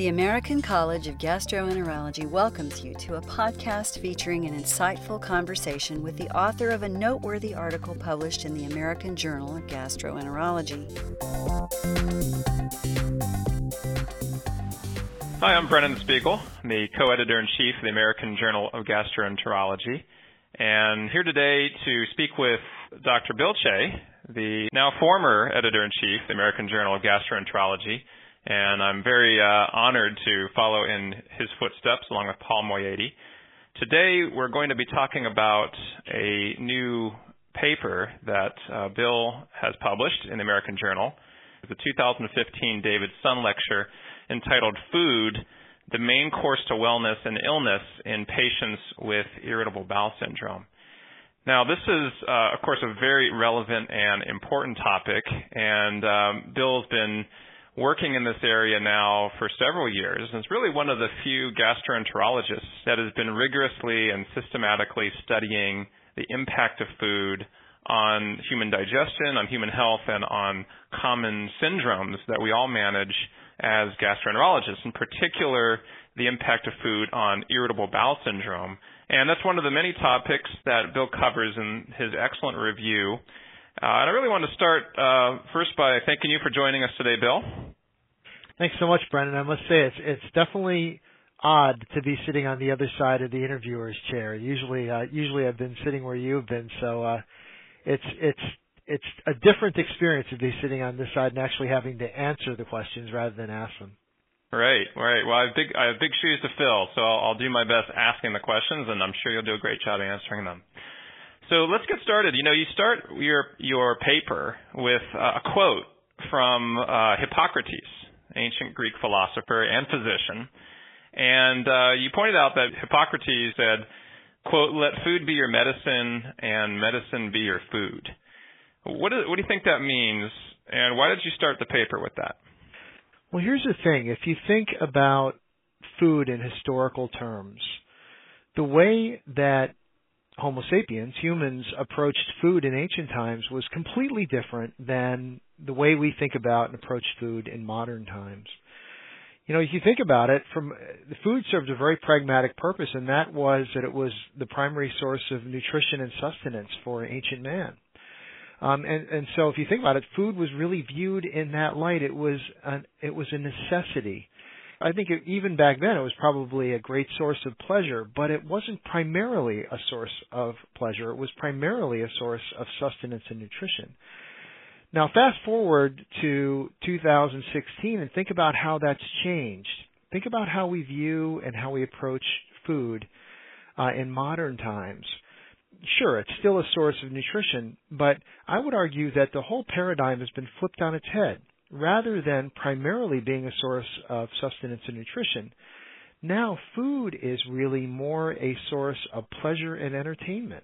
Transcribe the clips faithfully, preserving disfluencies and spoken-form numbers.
The American College of Gastroenterology welcomes you to a podcast featuring an insightful conversation with the author of a noteworthy article published in the American Journal of Gastroenterology. Hi, I'm Brennan Spiegel, the co-editor-in-chief of the American Journal of Gastroenterology, and here today to speak with Doctor Bill Che, the now former editor-in-chief of the American Journal of Gastroenterology, and I'm very uh, honored to follow in his footsteps along with Paul Moieti. Today we're going to be talking about a new paper that uh, Bill has published in the American Journal, the two thousand fifteen David Sun Lecture entitled Food, the Main Course to Wellness and Illness in Patients with Irritable Bowel Syndrome. Now, this is, uh, of course, a very relevant and important topic, and um, Bill's been working in this area now for several years, and it's really one of the few gastroenterologists that has been rigorously and systematically studying the impact of food on human digestion, on human health, and on common syndromes that we all manage as gastroenterologists, in particular the impact of food on irritable bowel syndrome. And that's one of the many topics that Bill covers in his excellent review. Uh, and I really want to start uh, first by thanking you for joining us today, Bill. Thanks so much, Brennan. I must say it's it's definitely odd to be sitting on the other side of the interviewer's chair. Usually, uh, usually I've been sitting where you've been, so uh, it's it's it's a different experience to be sitting on this side and actually having to answer the questions rather than ask them. Right, right. Well, I have big I have big shoes to fill, so I'll, I'll do my best asking the questions, and I'm sure you'll do a great job answering them. So let's get started. You know, you start your your paper with uh, a quote from uh, Hippocrates, ancient Greek philosopher and physician, and uh, you pointed out that Hippocrates said, quote, "Let food be your medicine and medicine be your food." What do, what do you think that means, and why did you start the paper with that? Well, here's the thing. If you think about food in historical terms, the way that Homo sapiens, humans, approached food in ancient times was completely different than the way we think about and approach food in modern times. You know, if you think about it, from the food served a very pragmatic purpose, and that was that it was the primary source of nutrition and sustenance for ancient man. Um, and, and so if you think about it, food was really viewed in that light. It was an, it was a necessity. I think it, even back then it was probably a great source of pleasure, but it wasn't primarily a source of pleasure. It was primarily a source of sustenance and nutrition. Now, fast forward to two thousand sixteen and think about how that's changed. Think about how we view and how we approach food uh, in modern times. Sure, it's still a source of nutrition, but I would argue that the whole paradigm has been flipped on its head. Rather than primarily being a source of sustenance and nutrition, now food is really more a source of pleasure and entertainment.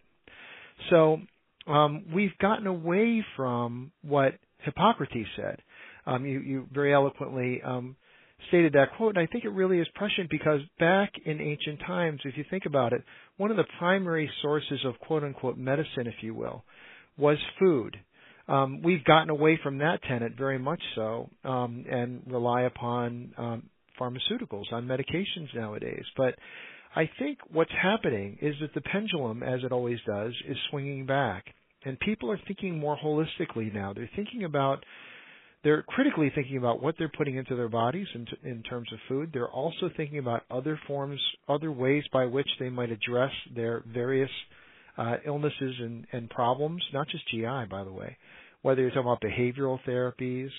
So um, we've gotten away from what Hippocrates said. Um, you, you very eloquently um, stated that quote, and I think it really is prescient because back in ancient times, if you think about it, one of the primary sources of quote-unquote medicine, if you will, was food. Um, we've gotten away from that tenet very much so um, and rely upon um, pharmaceuticals, on medications nowadays. But I think what's happening is that the pendulum, as it always does, is swinging back. And people are thinking more holistically now. They're thinking about, they're critically thinking about what they're putting into their bodies in, t- in terms of food. They're also thinking about other forms, other ways by which they might address their various uh, illnesses and, and problems, not just G I, by the way. Whether you're talking about behavioral therapies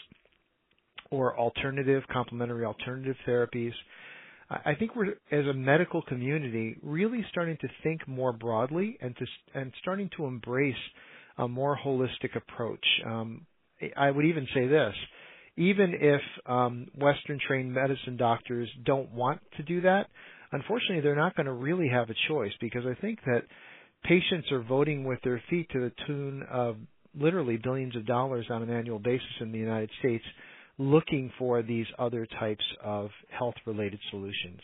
or alternative, complementary alternative therapies, I think we're, as a medical community, really starting to think more broadly and to, and starting to embrace a more holistic approach. Um, I would even say this, even if um, Western-trained medicine doctors don't want to do that, unfortunately they're not going to really have a choice because I think that patients are voting with their feet to the tune of literally billions of dollars on an annual basis in the United States looking for these other types of health-related solutions.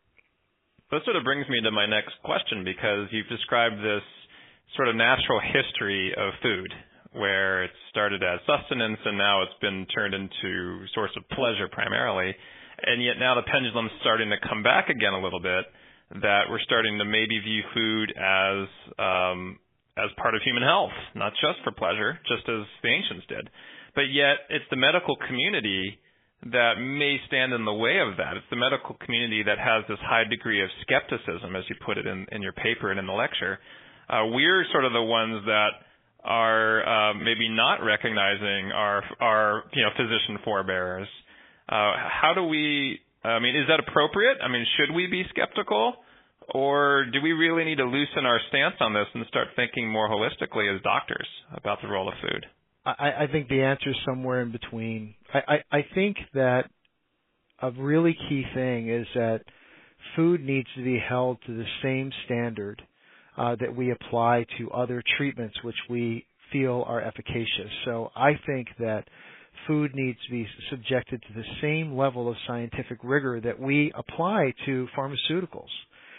That sort of brings me to my next question because you've described this sort of natural history of food where it started as sustenance and now it's been turned into source of pleasure primarily. And yet now the pendulum's starting to come back again a little bit, that we're starting to maybe view food as um, as part of human health, not just for pleasure, just as the ancients did. But yet it's the medical community that may stand in the way of that. It's the medical community that has this high degree of skepticism, as you put it in, in your paper and in the lecture. Uh, we're sort of the ones that are uh, maybe not recognizing our, our you know, physician forebears. Uh, how do we, I mean, is that appropriate? I mean, should we be skeptical? Or do we really need to loosen our stance on this and start thinking more holistically as doctors about the role of food? I, I think the answer is somewhere in between. I, I, I think that a really key thing is that food needs to be held to the same standard uh, that we apply to other treatments which we feel are efficacious. So I think that food needs to be subjected to the same level of scientific rigor that we apply to pharmaceuticals.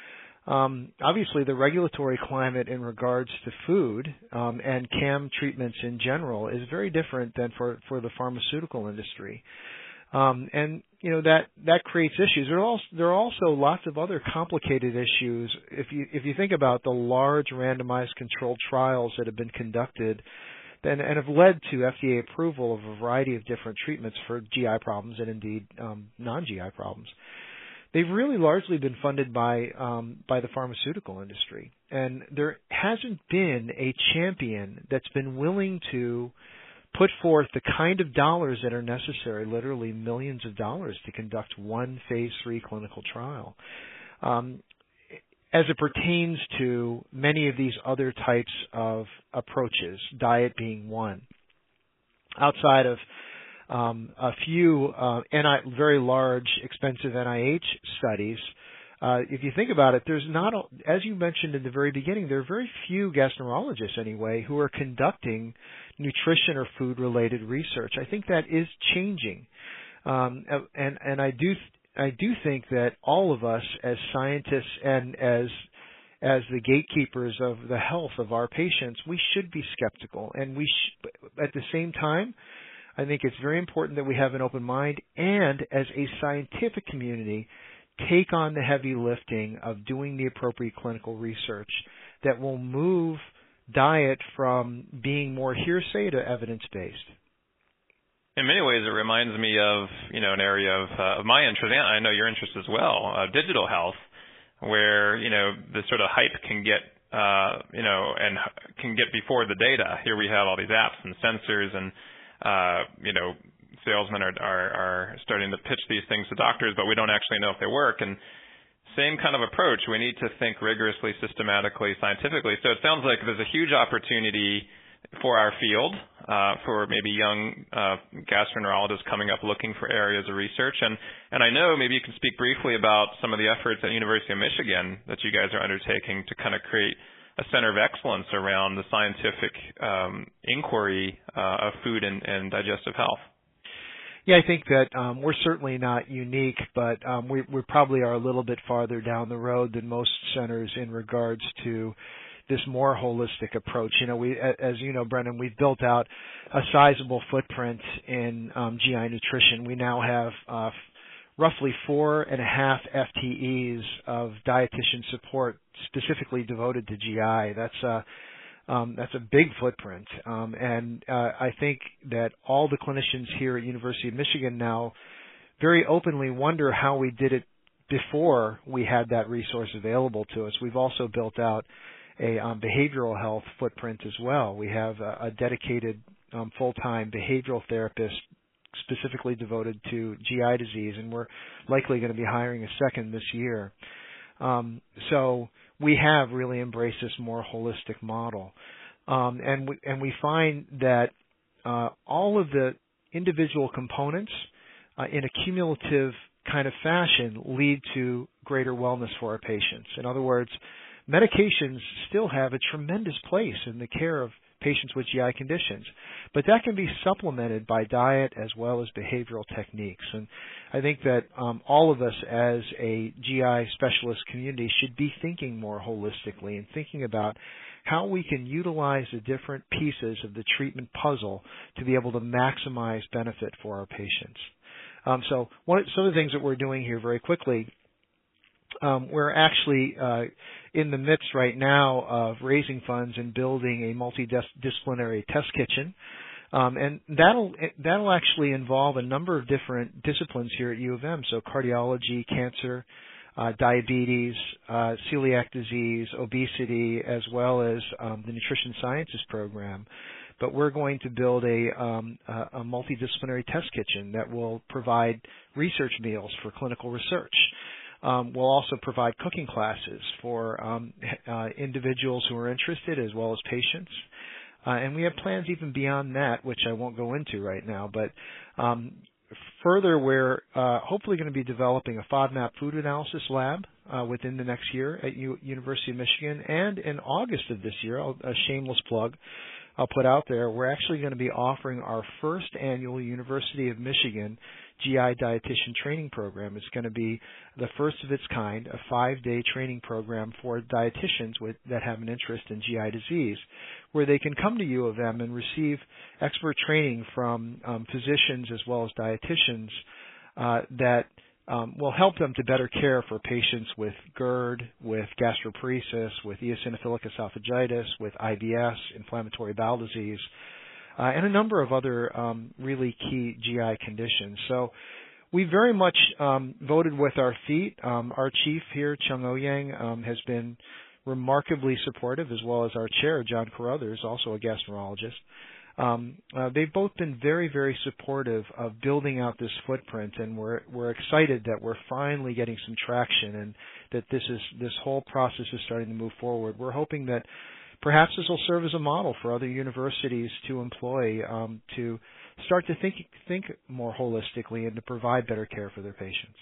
Um, obviously, the regulatory climate in regards to food um, and C A M treatments in general is very different than for, for the pharmaceutical industry. Um, and, you know, that, that creates issues. There are, also, there are also lots of other complicated issues. If you, if you think about the large randomized controlled trials that have been conducted and, and have led to F D A approval of a variety of different treatments for G I problems and indeed um, non-G I problems, they've really largely been funded by um, by the pharmaceutical industry. And there hasn't been a champion that's been willing to put forth the kind of dollars that are necessary, literally millions of dollars, to conduct one phase three clinical trial. Um, as it pertains to many of these other types of approaches, diet being one. Outside of um, a few uh, N I, very large, expensive N I H studies, uh, if you think about it, there's not, a, as you mentioned in the very beginning, there are very few gastroenterologists anyway who are conducting nutrition or food-related research. I think that is changing, um, and and I do I do think that all of us as scientists and as as the gatekeepers of the health of our patients, we should be skeptical, and we sh- at the same time, I think it's very important that we have an open mind, and as a scientific community, take on the heavy lifting of doing the appropriate clinical research that will move diet from being more hearsay to evidence-based. In many ways, it reminds me of, you know, an area of, uh, of my interest, and I know your interest as well, uh, digital health, where, you know, the sort of hype can get, uh, you know, and can get before the data. Here we have all these apps and sensors and, uh, you know, salesmen are, are, are starting to pitch these things to doctors, but we don't actually know if they work. And same kind of approach. We need to think rigorously, systematically, scientifically. So it sounds like there's a huge opportunity for our field, uh, for maybe young uh, gastroenterologists coming up looking for areas of research. And, and I know maybe you can speak briefly about some of the efforts at University of Michigan that you guys are undertaking to kind of create a center of excellence around the scientific um, inquiry uh, of food and, and digestive health. Yeah, I think that um, we're certainly not unique, but um, we, we probably are a little bit farther down the road than most centers in regards to this more holistic approach. You know, we, as you know, Brendan, we've built out a sizable footprint in um, G I nutrition. We now have uh, roughly four and a half F T Es of dietitian support specifically devoted to G I. That's uh, Um, that's a big footprint, um, and uh, I think that all the clinicians here at University of Michigan now very openly wonder how we did it before we had that resource available to us. We've also built out a um, behavioral health footprint as well. We have a, a dedicated um, full-time behavioral therapist specifically devoted to G I disease, and we're likely going to be hiring a second this year. Um, so we have really embraced this more holistic model. Um, and, we, and we find that uh, all of the individual components uh, in a cumulative kind of fashion lead to greater wellness for our patients. In other words, medications still have a tremendous place in the care of patients with G I conditions, but that can be supplemented by diet as well as behavioral techniques. And I think that um, all of us as a G I specialist community should be thinking more holistically and thinking about how we can utilize the different pieces of the treatment puzzle to be able to maximize benefit for our patients. Um, so one, some of the things that we're doing here very quickly, um, we're actually uh, in the midst right now of raising funds and building a multidisciplinary test kitchen. Um, and that'll that'll actually involve a number of different disciplines here at U of M. So cardiology, cancer, uh, diabetes, uh, celiac disease, obesity, as well as um, the nutrition sciences program. But we're going to build a, um, a, a multidisciplinary test kitchen that will provide research meals for clinical research. Um, we'll also provide cooking classes for um, uh, individuals who are interested as well as patients. Uh, and we have plans even beyond that, which I won't go into right now. But um, further, we're uh, hopefully going to be developing a FODMAP food analysis lab uh, within the next year at U- University of Michigan. And in August of this year, I'll, a shameless plug, I'll put out there, we're actually going to be offering our first annual University of Michigan G I dietitian training program. It's going to be the first of its kind, a five-day training program for dietitians with, that have an interest in G I disease, where they can come to U of M and receive expert training from um, physicians as well as dietitians uh, that Um, will help them to better care for patients with GERD, with gastroparesis, with eosinophilic esophagitis, with I B S, inflammatory bowel disease, uh, and a number of other um, really key G I conditions. So we very much um, voted with our feet. Um, our chief here, Chung O-Yang, um, has been remarkably supportive, as well as our chair, John Carruthers, also a gastroenterologist. Um, uh, they've both been very, very supportive of building out this footprint, and we're we're excited that we're finally getting some traction, and that this is this whole process is starting to move forward. We're hoping that perhaps this will serve as a model for other universities to employ um, to start to think think more holistically and to provide better care for their patients.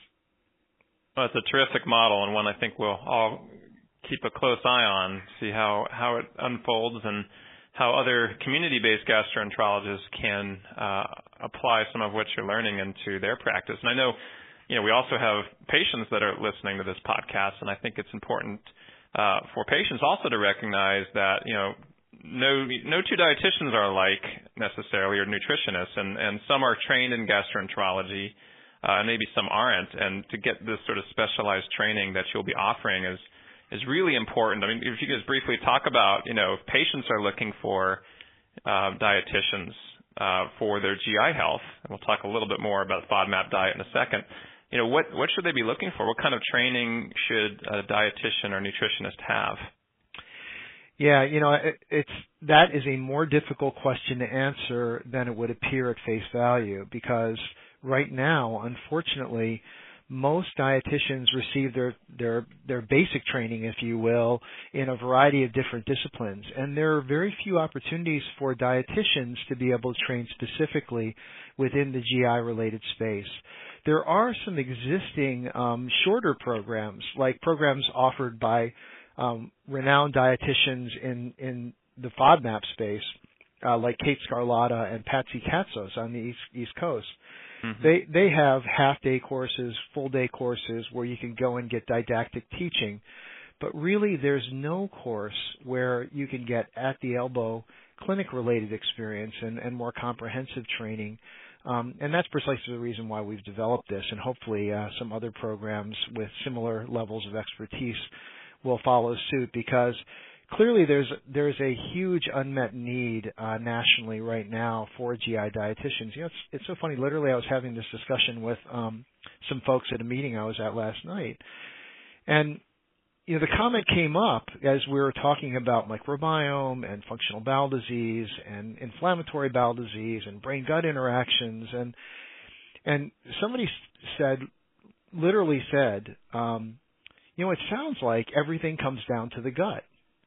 Well, it's a terrific model, and one I think we'll all keep a close eye on, see how how it unfolds, and how other community-based gastroenterologists can uh, apply some of what you're learning into their practice. And I know, you know, we also have patients that are listening to this podcast, and I think it's important uh, for patients also to recognize that, you know, no no two dietitians are alike necessarily, or nutritionists, and, and some are trained in gastroenterology, uh, and maybe some aren't. And to get this sort of specialized training that you'll be offering is is really important. I mean, if you could just briefly talk about, you know, if patients are looking for uh, dietitians uh, for their G I health, and we'll talk a little bit more about FODMAP diet in a second, you know, what, what should they be looking for? What kind of training should a dietitian or nutritionist have? Yeah, you know, it, it's that is a more difficult question to answer than it would appear at face value, because right now, unfortunately, most dietitians receive their, their their basic training, if you will, in a variety of different disciplines. And there are very few opportunities for dietitians to be able to train specifically within the G I-related space. There are some existing um, shorter programs, like programs offered by um, renowned dietitians in, in the FODMAP space, uh, like Kate Scarlatta and Patsy Katzos on the East, East Coast. Mm-hmm. They they have half-day courses, full-day courses where you can go and get didactic teaching, but really there's no course where you can get at-the-elbow clinic-related experience and, and more comprehensive training, um, and that's precisely the reason why we've developed this, and hopefully uh, some other programs with similar levels of expertise will follow suit, because clearly there's there's a huge unmet need uh, nationally right now for G I dietitians. You know, it's it's so funny. Literally, I was having this discussion with um, some folks at a meeting I was at last night, and you know, the comment came up as we were talking about microbiome and functional bowel disease and inflammatory bowel disease and brain-gut interactions, and and somebody said, literally said, um, you know, it sounds like everything comes down to the gut.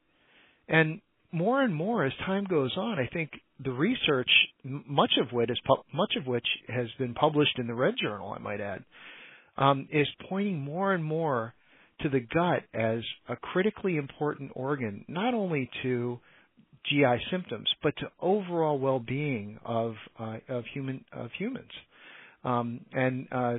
And more and more as time goes on, I think the research, much of which is much of which has been published in the Red Journal, I might add, um, is pointing more and more to the gut as a critically important organ, not only to G I symptoms, but to overall well-being of uh, of human of humans. Um, and uh,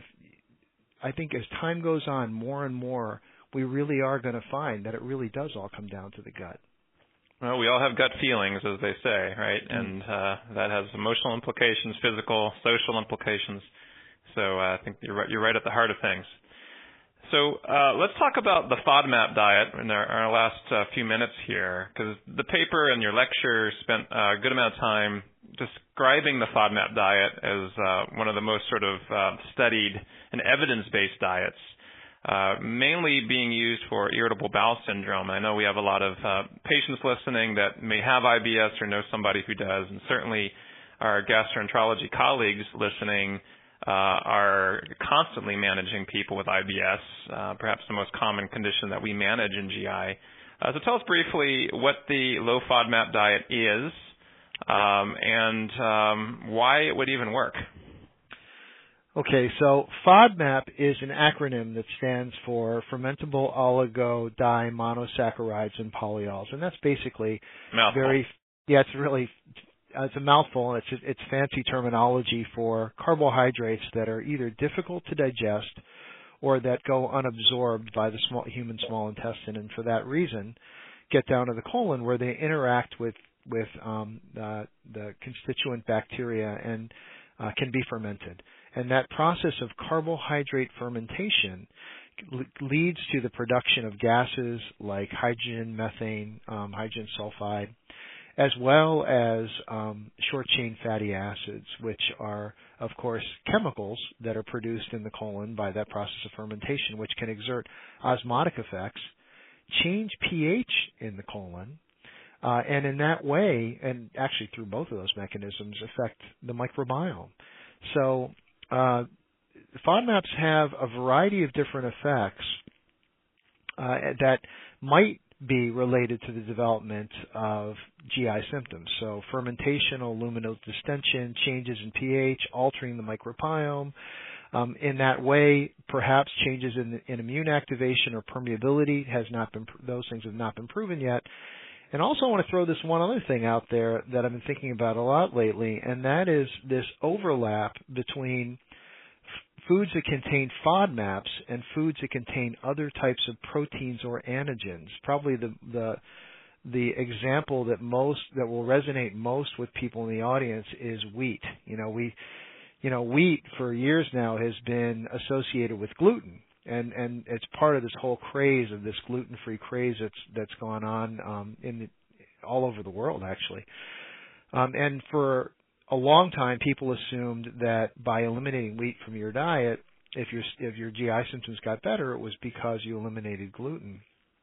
I think as time goes on, more and more, we really are going to find that it really does all come down to the gut. Well, we all have gut feelings, as they say, right? Mm. And uh, that has emotional implications, physical, social implications. So uh, I think you're right, you're right at the heart of things. So uh, let's talk about the FODMAP diet in our, our last uh, few minutes here, because the paper and your lecture spent a good amount of time describing the FODMAP diet as uh, one of the most sort of uh, studied and evidence-based diets, uh, mainly being used for irritable bowel syndrome. I know we have a lot of uh, patients listening that may have I B S or know somebody who does, and certainly our gastroenterology colleagues listening uh, are constantly managing people with I B S, uh, perhaps the most common condition that we manage in G I. Uh, so tell us briefly what the low FODMAP diet is, um, and um, why it would even work. Okay, so FODMAP is an acronym that stands for fermentable oligomonosaccharides and polyols, and that's basically Mouthful. very yeah, it's really it's a mouthful, and it's it's fancy terminology for carbohydrates that are either difficult to digest or that go unabsorbed by the small, human small intestine, and for that reason get down to the colon where they interact with with um, the, the constituent bacteria and uh, can be fermented. And that process of carbohydrate fermentation leads to the production of gases like hydrogen, methane, um, hydrogen sulfide, as well as um, short-chain fatty acids, which are, of course, chemicals that are produced in the colon by that process of fermentation, which can exert osmotic effects, change pH in the colon, uh, and in that way, and actually through both of those mechanisms, affect the microbiome. So uh, FODMAPs have a variety of different effects uh, that might be related to the development of G I symptoms. So fermentational luminal distension, changes in pH, altering the microbiome. Um, in that way, perhaps changes in, in immune activation or permeability has not been, those things have not been proven yet. And also I want to throw this one other thing out there that I've been thinking about a lot lately, and that is this overlap between f- foods that contain FODMAPs and foods that contain other types of proteins or antigens. Probably the the the example that most that will resonate most with people in the audience is wheat. You know, we you know, wheat for years now has been associated with gluten. And and it's part of this whole craze of this gluten-free craze that's that's gone on um, in the, all over the world, actually. Um, and for a long time, people assumed that by eliminating wheat from your diet, if your if your G I symptoms got better, it was because you eliminated gluten.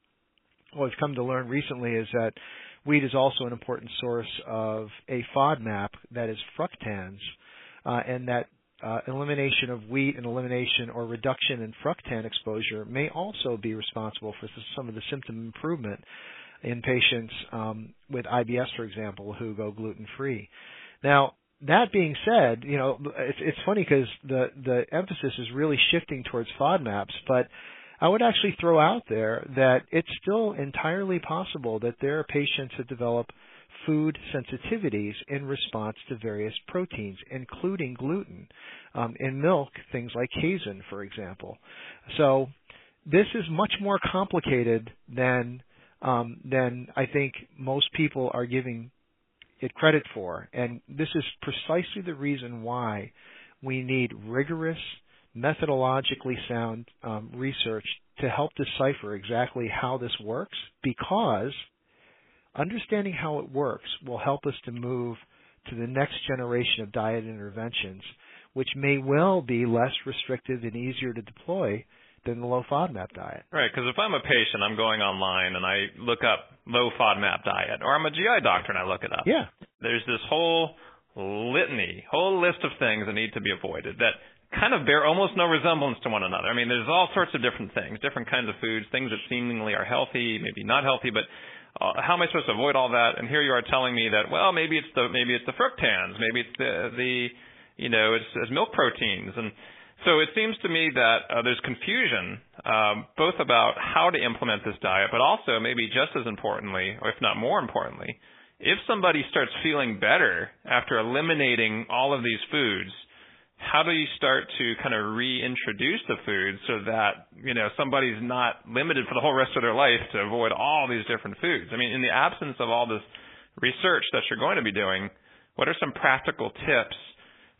What I've come to learn recently is that wheat is also an important source of a FODMAP, that is fructans, uh, and that Uh, elimination of wheat and elimination or reduction in fructan exposure may also be responsible for some of the symptom improvement in patients um, with I B S, for example, who go gluten-free. Now, that being said, you know, it's, it's funny because the, the emphasis is really shifting towards FODMAPs, but I would actually throw out there that it's still entirely possible that there are patients that develop food sensitivities in response to various proteins, including gluten. Um, in milk, things like casein, for example. So this is much more complicated than um, than I think most people are giving it credit for. And this is precisely the reason why we need rigorous, methodologically sound um, research to help decipher exactly how this works, because understanding how it works will help us to move to the next generation of diet interventions, which may well be less restrictive and easier to deploy than the low FODMAP diet. Right, because if I'm a patient, I'm going online and I look up low FODMAP diet, or I'm a G I doctor and I look it up. Yeah. There's this whole litany, whole list of things that need to be avoided that kind of bear almost no resemblance to one another. I mean, there's all sorts of different things, different kinds of foods, things that seemingly are healthy, maybe not healthy, but Uh, how am I supposed to avoid all that? And here you are telling me that, well, maybe it's the maybe it's the fructans, maybe it's the the you know it's, it's milk proteins, and so it seems to me that uh, there's confusion um, both about how to implement this diet, but also maybe just as importantly, or if not more importantly, if somebody starts feeling better after eliminating all of these foods, how do you start to kind of reintroduce the food so that, you know, somebody's not limited for the whole rest of their life to avoid all these different foods? I mean, in the absence of all this research that you're going to be doing, what are some practical tips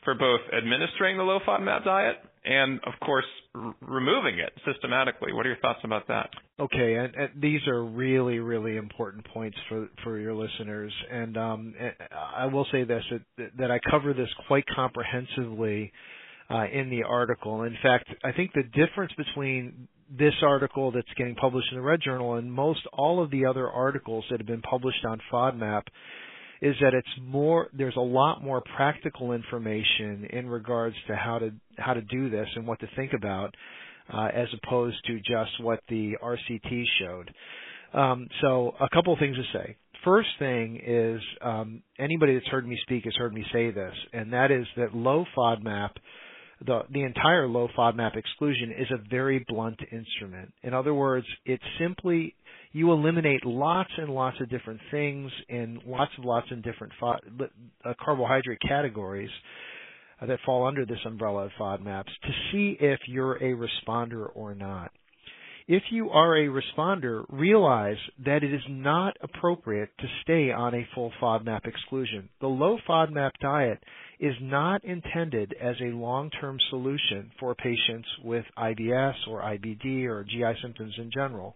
for both administering the low FODMAP diet and, of course, r- removing it systematically. What are your thoughts about that? Okay, and, and these are really, really important points for, for your listeners. And um, I will say this, that, that I cover this quite comprehensively uh, in the article. In fact, I think the difference between this article that's getting published in the Red Journal and most all of the other articles that have been published on FODMAP is that it's more, there's a lot more practical information in regards to how to how to do this and what to think about, uh, as opposed to just what the R C T showed. Um, so a couple of things to say. First thing is, um, anybody that's heard me speak has heard me say this, and that is that low FODMAP, the the entire low FODMAP exclusion is a very blunt instrument. In other words, it's simply you eliminate lots and lots of different things in lots and lots of different fo- uh, carbohydrate categories uh, that fall under this umbrella of FODMAPs to see if you're a responder or not. If you are a responder, realize that it is not appropriate to stay on a full FODMAP exclusion. The low FODMAP diet is not intended as a long-term solution for patients with I B S or I B D or G I symptoms in general.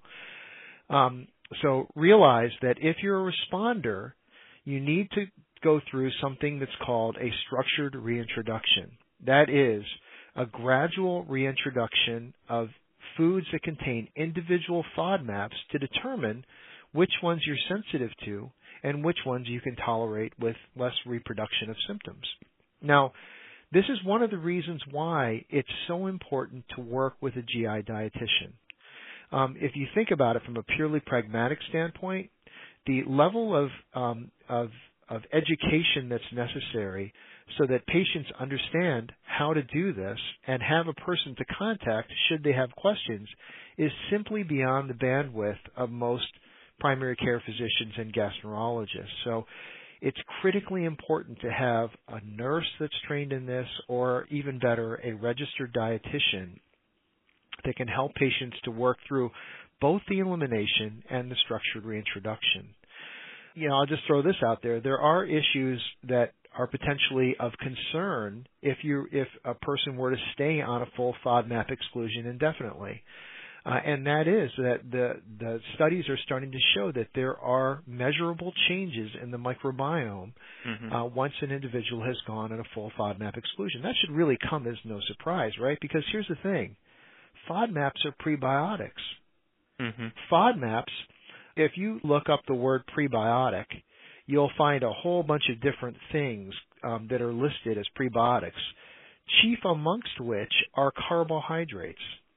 Um, so realize that if you're a responder, you need to go through something that's called a structured reintroduction. That is a gradual reintroduction of foods that contain individual FODMAPs to determine which ones you're sensitive to and which ones you can tolerate with less reproduction of symptoms. Now, this is one of the reasons why it's so important to work with a G I dietitian. Um, if you think about it from a purely pragmatic standpoint, the level of, um, of, of education that's necessary so that patients understand how to do this and have a person to contact should they have questions is simply beyond the bandwidth of most primary care physicians and gastroenterologists. So it's critically important to have a nurse that's trained in this, or even better, a registered dietitian that can help patients to work through both the elimination and the structured reintroduction. You know, I'll just throw this out there. There are issues that are potentially of concern if you if a person were to stay on a full FODMAP exclusion indefinitely. Uh, and that is that the, the studies are starting to show that there are measurable changes in the microbiome mm-hmm. uh, once an individual has gone on a full FODMAP exclusion. That should really come as no surprise, right? Because here's the thing. FODMAPs are prebiotics. Mm-hmm. FODMAPs, if you look up the word prebiotic, you'll find a whole bunch of different things um, that are listed as prebiotics, chief amongst which are carbohydrates.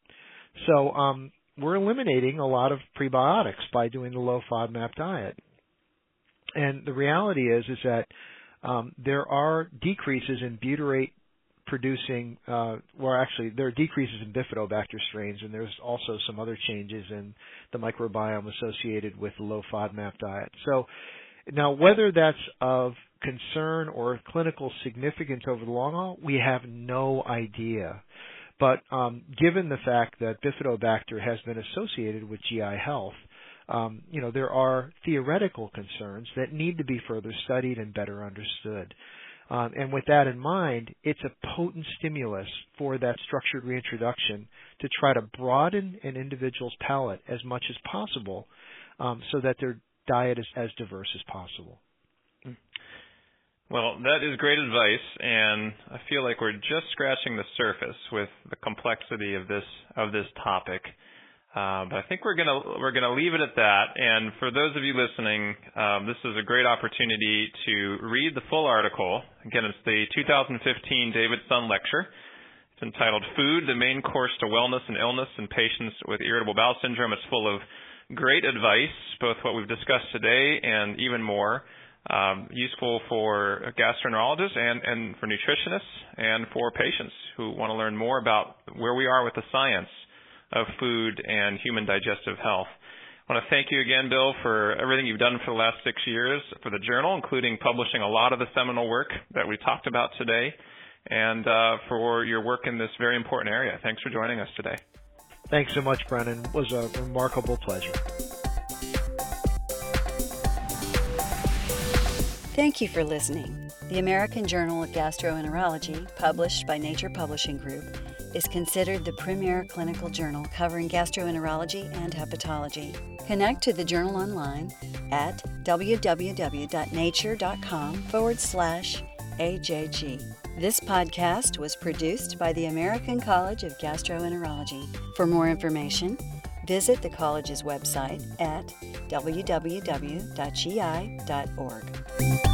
So um, we're eliminating a lot of prebiotics by doing the low FODMAP diet. And the reality is is that um, there are decreases in butyrate producing, uh, well, actually, there are decreases in bifidobacter strains, and there's also some other changes in the microbiome associated with the low FODMAP diet. So now, whether that's of concern or clinical significance over the long haul, we have no idea. But um, given the fact that bifidobacter has been associated with G I health, um, you know, there are theoretical concerns that need to be further studied and better understood. Um, and with that in mind, it's a potent stimulus for that structured reintroduction to try to broaden an individual's palate as much as possible um, so that their diet is as diverse as possible. Well, that is great advice, and I feel like we're just scratching the surface with the complexity of this of this topic. Uh, but I think we're gonna we're gonna leave it at that. And for those of you listening, um, this is a great opportunity to read the full article. Again, it's the two thousand fifteen David Sun lecture. It's entitled "Food: The Main Course to Wellness and Illness in Patients with Irritable Bowel Syndrome." It's full of great advice, both what we've discussed today and even more. Um, useful for gastroenterologists and, and for nutritionists and for patients who want to learn more about where we are with the science of food and human digestive health. I want to thank you again, Bill, for everything you've done for the last six years for the journal, including publishing a lot of the seminal work that we talked about today, and uh, for your work in this very important area. Thanks for joining us today. Thanks so much, Brennan. It was a remarkable pleasure. Thank you for listening. The American Journal of Gastroenterology, published by Nature Publishing Group, is considered the premier clinical journal covering gastroenterology and hepatology. Connect to the journal online at www.nature.com forward slash AJG. This podcast was produced by the American College of Gastroenterology. For more information, visit the college's website at w w w dot g i dot org.